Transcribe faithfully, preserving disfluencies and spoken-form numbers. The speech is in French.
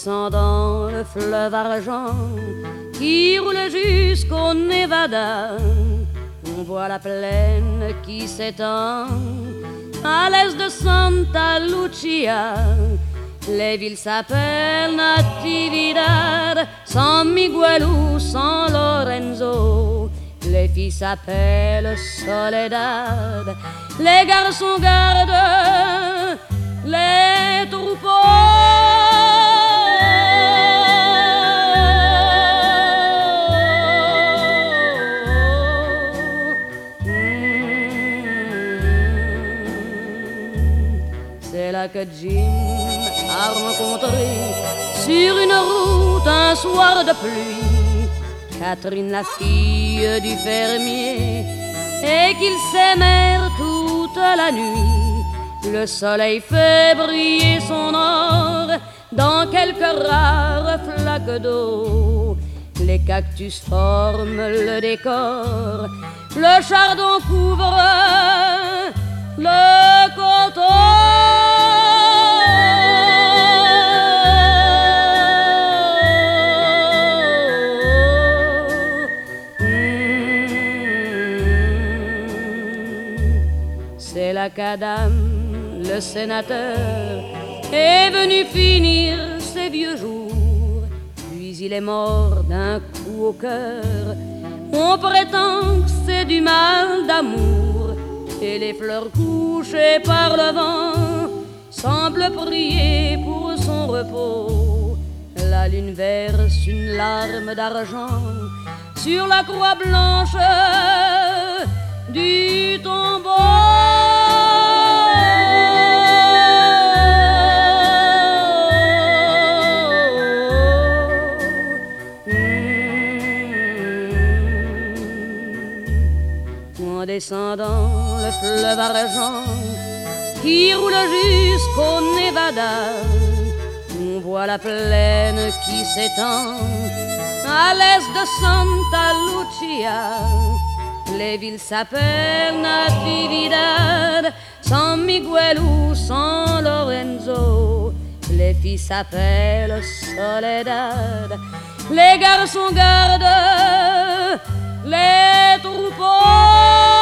descendant le fleuve argent qui roule jusqu'au Nevada, on voit la plaine qui s'étend à l'est de Santa Lucia. Les villes s'appellent Natividad, San Miguel ou San Lorenzo. Les filles s'appellent Soledad, les garçons gardent les troupeaux. C'est là que Jim a rencontré sur une route un soir de pluie Catherine, la fille du fermier, et qu'ils s'aimèrent toute la nuit. Le soleil fait briller son or dans quelques rares flaques d'eau. Les cactus forment le décor, le chardon couvre le coteau. C'est là qu'Adam, le sénateur, est venu finir ses vieux jours. Puis il est mort d'un coup au cœur. On prétend que c'est du mal d'amour, et les fleurs couchées par le vent semblent prier pour son repos. La lune verse une larme d'argent sur la croix blanche du tombeau. En descendant le fleuve argent qui roule jusqu'au Nevada, on voit la plaine qui s'étend à l'est de Santa Lucia. Les villes s'appellent Natividad, San Miguel ou San Lorenzo. Les filles s'appellent Soledad, les garçons gardent les troupeaux.